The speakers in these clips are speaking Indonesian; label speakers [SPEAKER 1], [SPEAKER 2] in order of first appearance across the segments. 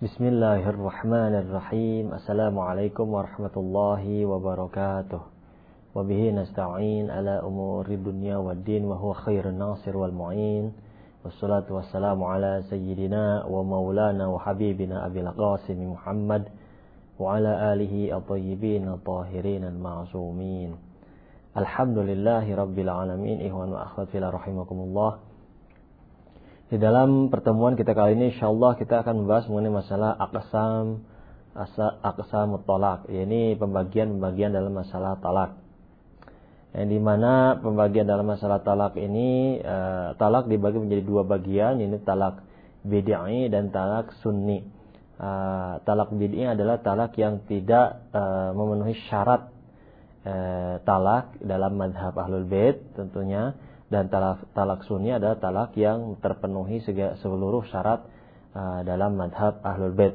[SPEAKER 1] Bismillahirrahmanirrahim. Assalamualaikum warahmatullahi wabarakatuh. Wabihi nasta'in ala umuri dunya waddin wa huwa khairun nasir wal mu'in. Wassalatu wassalamu ala sayyidina wa maulana wa habibina abil qasim Muhammad wa ala alihi at-tayyibin at-tahirin al-ma'sumin. Alhamdulillahi rabbil alamin. Ikhwan wa akhwat fillah rahimakumullah. Di dalam pertemuan kita kali ini insyaallah kita akan membahas mengenai masalah aqsamut talaq, yakni pembagian dalam masalah talak. Yang dimana pembagian dalam masalah talak ini talak dibagi menjadi dua bagian, yaitu talak bid'i dan talak sunni. Talak bid'i adalah talak yang tidak memenuhi syarat talak dalam mazhab Ahlul Bait tentunya. Dan talak sunni adalah talak yang terpenuhi seluruh syarat dalam madhab Ahlul Bait.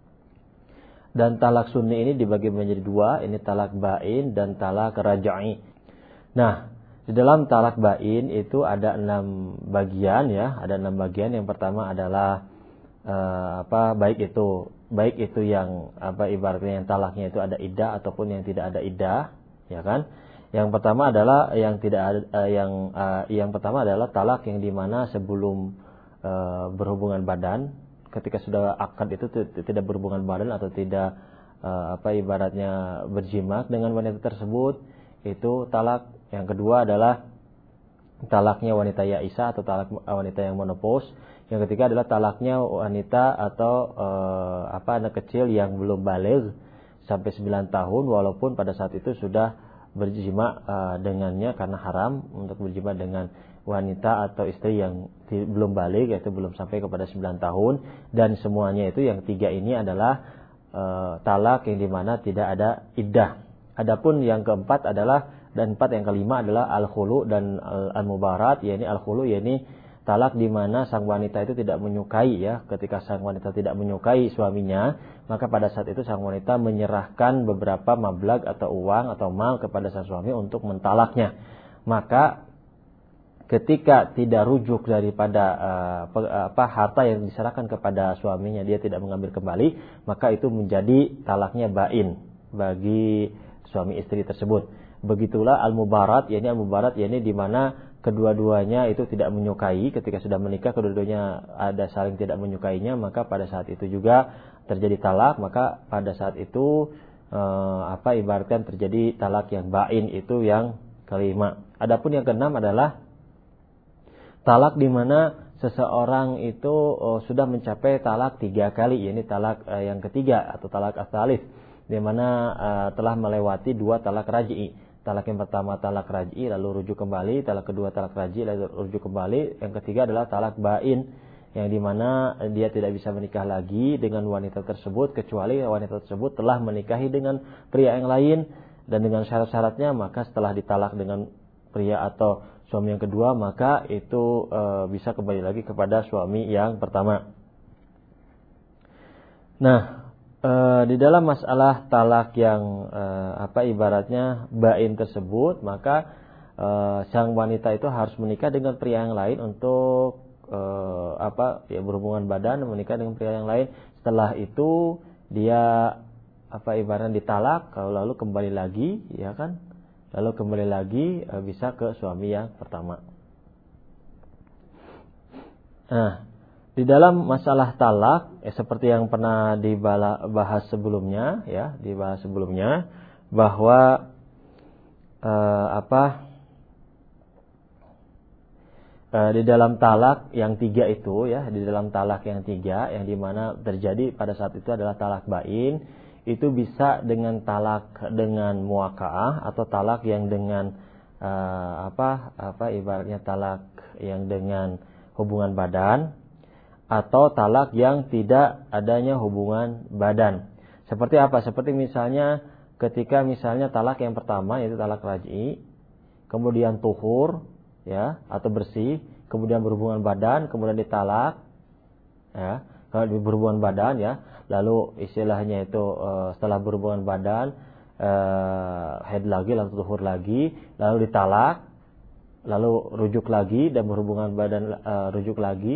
[SPEAKER 1] Dan talak sunni ini dibagi menjadi dua, ini talak ba'in dan talak raj'i. Nah, di dalam talak ba'in itu ada 6 bagian ya, ada 6 bagian. Yang pertama adalah baik itu yang ibaratnya yang talaknya itu ada iddah ataupun yang tidak ada iddah, ya kan? Yang pertama adalah yang pertama adalah talak yang dimana sebelum berhubungan badan, ketika sudah akad itu tidak berhubungan badan atau tidak ibaratnya berjimak dengan wanita tersebut, itu talak. Yang kedua adalah talaknya wanita ya'isa atau talak wanita yang menopause. Yang ketiga adalah talaknya wanita atau anak kecil yang belum baligh sampai 9 tahun walaupun pada saat itu sudah berjima dengannya, karena haram untuk berjima dengan wanita atau istri yang belum balik, yaitu belum sampai kepada 9 tahun. Dan semuanya itu yang 3 ini adalah talak yang dimana tidak ada iddah. Adapun yang keempat adalah, dan yang kelima adalah al-khulu dan al-mubarat, yakni al-khulu yakni talak di mana sang wanita itu tidak menyukai ya. Ketika sang wanita tidak menyukai suaminya, maka pada saat itu sang wanita menyerahkan beberapa mablag atau uang atau mal kepada sang suami untuk mentalaknya. Maka ketika tidak rujuk daripada harta yang diserahkan kepada suaminya, dia tidak mengambil kembali, maka itu menjadi talaknya ba'in bagi suami istri tersebut. Begitulah al-mubarat, yakni di mana kedua-duanya itu tidak menyukai. Ketika sudah menikah kedua-duanya ada saling tidak menyukainya, maka pada saat itu juga terjadi talak. Maka pada saat itu ibaratkan terjadi talak yang ba'in, itu yang kelima. Adapun yang keenam adalah talak di mana seseorang itu sudah mencapai talak 3 kali, yakni talak yang ketiga atau talak as-salif, di mana telah melewati 2 talak raj'i. Talak yang pertama talak raj'i lalu rujuk kembali, talak kedua talak raj'i lalu rujuk kembali, yang ketiga adalah talak ba'in, yang dimana dia tidak bisa menikah lagi dengan wanita tersebut kecuali wanita tersebut telah menikahi dengan pria yang lain dan dengan syarat-syaratnya. Maka setelah ditalak dengan pria atau suami yang kedua, maka itu bisa kembali lagi kepada suami yang pertama. Nah, di dalam masalah talak yang ibaratnya ba'in tersebut, maka sang wanita itu harus menikah dengan pria yang lain untuk berhubungan badan, menikah dengan pria yang lain. Setelah itu dia ibaratnya ditalak, lalu kembali lagi, ya kan? Lalu kembali lagi bisa ke suami yang pertama. Nah, di dalam masalah talak, seperti yang pernah dibahas sebelumnya, bahwa di dalam talak yang 3 itu, ya, di dalam talak yang 3 yang dimana terjadi pada saat itu adalah talak ba'in, itu bisa dengan talak dengan muwaka'ah atau talak yang dengan ibaratnya talak yang dengan hubungan badan, atau talak yang tidak adanya hubungan badan. Seperti apa? Seperti misalnya ketika misalnya talak yang pertama yaitu talak raj'i, kemudian tuhur ya atau bersih, kemudian berhubungan badan, kemudian ditalak ya. Kalau berhubungan badan ya, lalu istilahnya itu setelah berhubungan badan haid lagi lalu tuhur lagi, lalu ditalak, lalu rujuk lagi dan berhubungan badan rujuk lagi,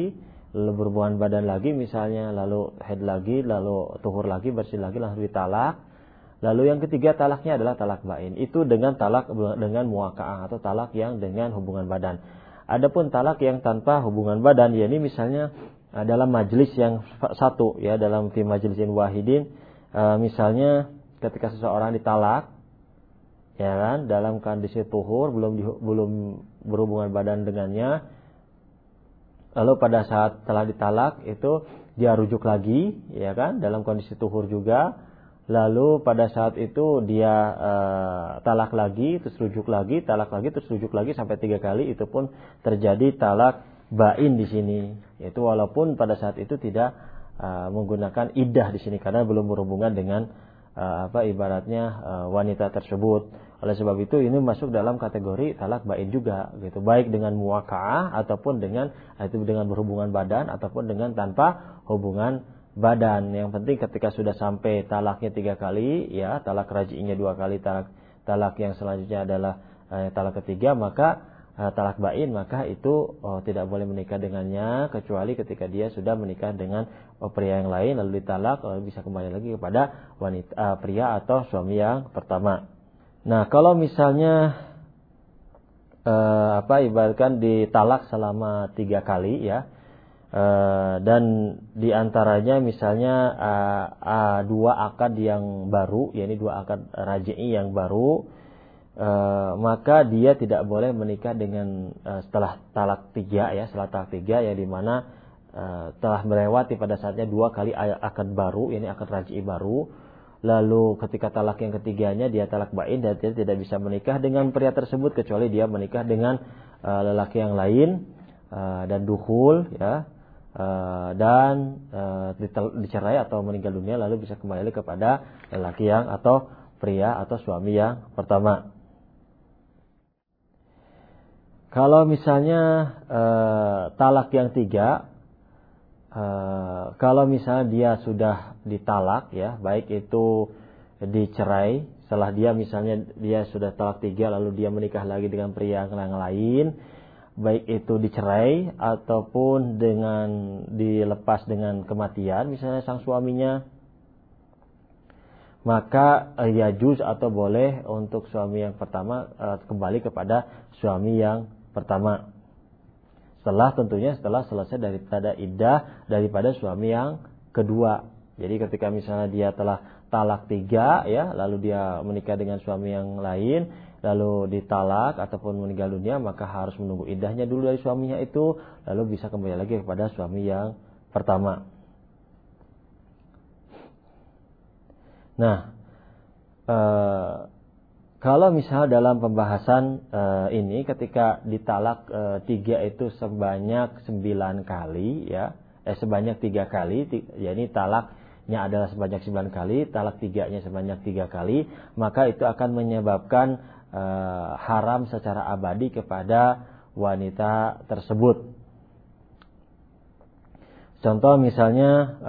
[SPEAKER 1] lalu berhubungan badan lagi misalnya, lalu haid lagi, lalu tuhur lagi, bersih lagi, lalu ditalak. Lalu yang ketiga talaknya adalah talak bain. Itu dengan talak dengan muwaka'ah atau talak yang dengan hubungan badan. Adapun talak yang tanpa hubungan badan, yakni misalnya dalam majlis yang satu, ya, dalam fi majlisin wahidin, misalnya ketika seseorang ditalak, ya kan, dalam kondisi tuhur, belum berhubungan badan dengannya, lalu pada saat telah ditalak itu dia rujuk lagi, ya kan, dalam kondisi tuhur juga. Lalu pada saat itu dia talak lagi, terus rujuk lagi, talak lagi, terus rujuk lagi sampai 3 kali. Itu pun terjadi talak bain di sini. Yaitu walaupun pada saat itu tidak menggunakan iddah di sini karena belum berhubungan dengan ibaratnya wanita tersebut. Oleh sebab itu ini masuk dalam kategori talak bain juga, gitu. Baik dengan muwaka'ah ataupun dengan berhubungan badan ataupun dengan tanpa hubungan badan. Yang penting ketika sudah sampai talaknya 3 kali, ya, talak raji'inya 2 kali, talak yang selanjutnya adalah talak ketiga, maka talak bain, maka itu tidak boleh menikah dengannya kecuali ketika dia sudah menikah dengan pria yang lain lalu ditalak, lalu bisa kembali lagi kepada wanita pria atau suami yang pertama. Nah, kalau misalnya ibaratkan ditalak selama 3 kali, ya, dan diantaranya misalnya 2 akad yang baru, yakni 2 akad raji'i yang baru, maka dia tidak boleh menikah dengan setelah talak 3, ya, setelah talak 3 yang dimana telah melewati pada saatnya 2 kali akad baru, yakni akad raji'i baru. Lalu ketika talak yang ketiganya dia talak bain dan dia tidak bisa menikah dengan pria tersebut kecuali dia menikah dengan lelaki yang lain dan dukhul, ya, dan dicerai atau meninggal dunia, lalu bisa kembali kepada lelaki yang atau pria atau suami yang pertama. Kalau misalnya talak yang 3, kalau misalnya dia sudah ditalak, ya, baik itu dicerai, setelah dia misalnya dia sudah talak 3 lalu dia menikah lagi dengan pria yang lain, baik itu dicerai ataupun dengan dilepas dengan kematian misalnya sang suaminya, maka yajuz atau boleh untuk suami yang pertama kembali kepada suami yang pertama. Setelah selesai daripada iddah daripada suami yang kedua. Jadi ketika misalnya dia telah talak 3, ya, lalu dia menikah dengan suami yang lain, lalu ditalak ataupun meninggal dunia, maka harus menunggu iddahnya dulu dari suaminya itu, lalu bisa kembali lagi kepada suami yang pertama. Nah, kalau misalnya dalam pembahasan ini ketika ditalak 3 itu sebanyak 9 kali, ya, sebanyak 3 kali, yakni talaknya adalah sebanyak 9 kali, talak 3-nya sebanyak 3 kali, maka itu akan menyebabkan haram secara abadi kepada wanita tersebut. Contoh misalnya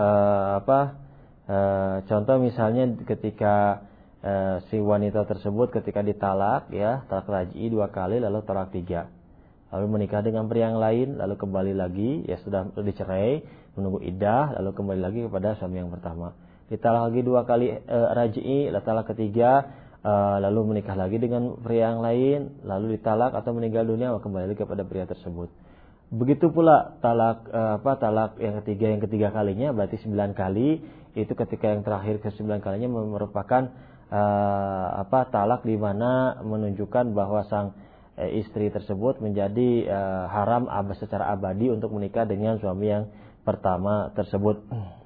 [SPEAKER 1] ketika si wanita tersebut ketika ditalak, ya, talak raj'i 2 kali lalu talak 3, lalu menikah dengan pria yang lain, lalu kembali lagi, ya, sudah dicerai, menunggu iddah, lalu kembali lagi kepada suami yang pertama. Ditalak lagi 2 kali raj'i, lalu talak ketiga, lalu menikah lagi dengan pria yang lain, lalu ditalak atau meninggal dunia, kembali lagi kepada pria tersebut. Begitu pula talak yang ketiga kalinya berarti 9 kali, itu ketika yang terakhir ke 9 kalinya merupakan talak di mana menunjukkan bahwa sang istri tersebut menjadi haram secara abadi untuk menikah dengan suami yang pertama tersebut.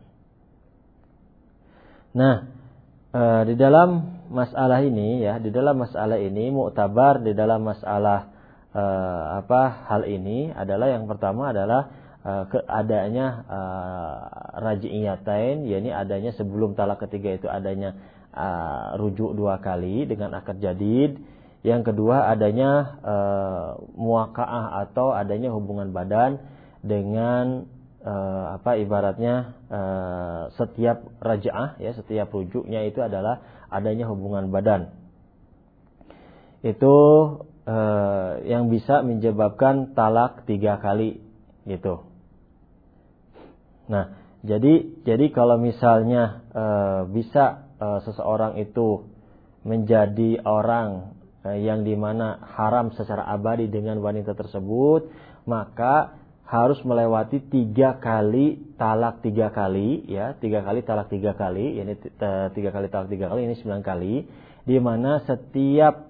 [SPEAKER 1] Nah, di dalam masalah ini, ya, mu'tabar di dalam masalah hal ini adalah yang pertama adalah adanya raji'iyatain, yakni adanya sebelum talak ketiga itu adanya rujuk 2 kali dengan akad jadid. Yang kedua adanya muwaka'ah atau adanya hubungan badan dengan ibaratnya setiap raja'ah, ya, setiap rujuknya itu adalah adanya hubungan badan. Itu yang bisa menyebabkan talak 3 kali, gitu. Nah, jadi kalau misalnya bisa seseorang itu menjadi orang yang dimana haram secara abadi dengan wanita tersebut, maka harus melewati 3 kali talak 3 kali, ya, 3 kali talak 3 kali, ini 3 kali talak 3 kali, ini 9 kali, di mana setiap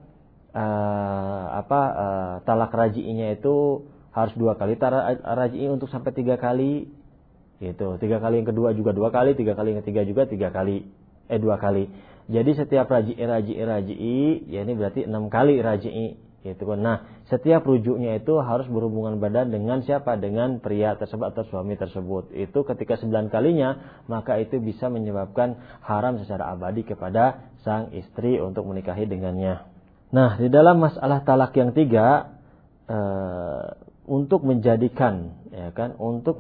[SPEAKER 1] talak raji'inya itu harus 2 kali talak raji'i untuk sampai 3 kali, gitu. 3 kali yang kedua juga 2 kali, 3 kali yang ketiga juga 2 kali. Jadi setiap raji'i, ya ini berarti 6 kali raji'i, gitu kan. Nah, setiap rujuknya itu harus berhubungan badan dengan siapa? Dengan pria tersebut atau suami tersebut. Itu ketika 9 kalinya, maka itu bisa menyebabkan haram secara abadi kepada sang istri untuk menikahi dengannya. Nah, di dalam masalah talak yang 3, untuk menjadikan, ya kan,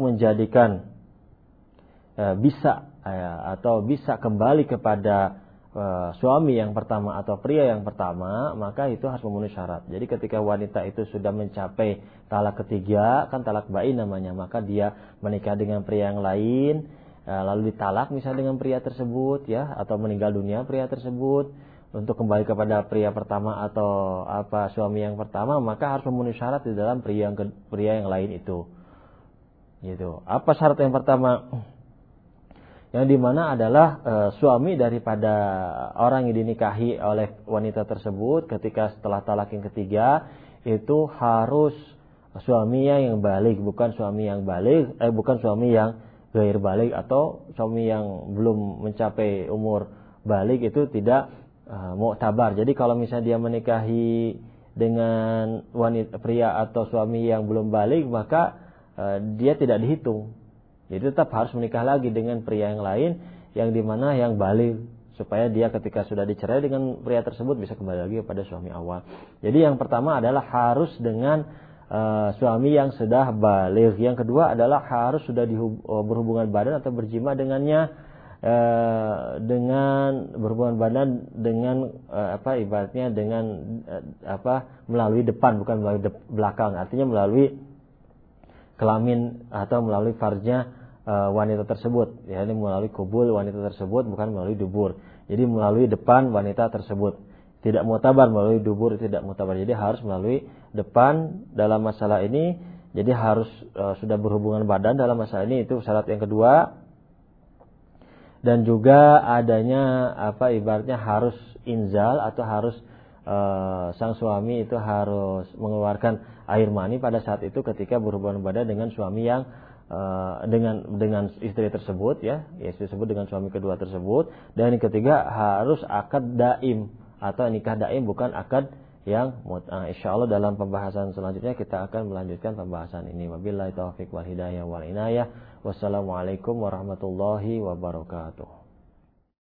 [SPEAKER 1] bisa atau bisa kembali kepada suami yang pertama atau pria yang pertama, maka itu harus memenuhi syarat. Jadi ketika wanita itu sudah mencapai talak ketiga, kan talak bain namanya, maka dia menikah dengan pria yang lain, lalu ditalak misalnya dengan pria tersebut, ya, atau meninggal dunia pria tersebut, untuk kembali kepada pria pertama atau suami yang pertama, maka harus memenuhi syarat di dalam pria yang lain itu. Gitu. Apa syarat yang pertama? Yang dimana adalah suami daripada orang yang dinikahi oleh wanita tersebut ketika setelah talak yang ketiga itu harus suaminya yang balik, bukan suami yang ghair balik atau suami yang belum mencapai umur balik, itu tidak mu'tabar. Jadi kalau misalnya dia menikahi dengan pria atau suami yang belum balik, maka dia tidak dihitung. Jadi tetap harus menikah lagi dengan pria yang lain yang dimana yang balik, supaya dia ketika sudah dicerai dengan pria tersebut bisa kembali lagi kepada suami awal. Jadi yang pertama adalah harus dengan suami yang sudah balik. Yang kedua adalah harus sudah berhubungan badan atau berjima dengannya, dengan berhubungan badan dengan ibaratnya dengan melalui depan, bukan melalui belakang. Artinya melalui kelamin atau melalui farjnya wanita tersebut, ya, ini melalui kubul wanita tersebut, bukan melalui dubur. Jadi melalui depan wanita tersebut. Tidak mu'tabar melalui dubur, tidak mu'tabar. Jadi harus melalui depan dalam masalah ini. Jadi harus sudah berhubungan badan dalam masalah ini, itu syarat yang kedua. Dan juga adanya ibaratnya harus inzal atau harus sang suami itu harus mengeluarkan air mani pada saat itu ketika berhubungan badan dengan suami yang dengan istri tersebut, ya, istri tersebut dengan suami kedua tersebut. Dan yang ketiga harus akad daim atau nikah daim, bukan akad yang mut'ah. Insyaallah dalam pembahasan selanjutnya kita akan melanjutkan pembahasan ini. Wabillahi taufiq wal hidayah wal inayah. Wassalamualaikum warahmatullahi wabarakatuh.